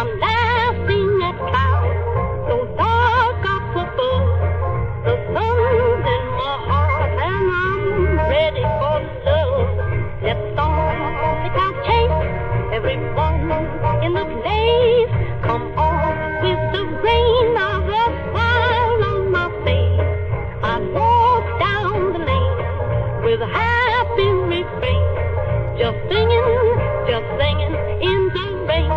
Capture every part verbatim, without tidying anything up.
I'm laughing at clouds so dark up above. The sun's in my heart and I'm ready for love. Let storms I chase everyone in the place. Come on with the rain of a smile on my face. I walk down the lane with a happy refrain, just singing, just singing in the rain.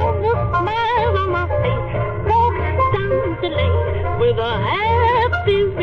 With a happy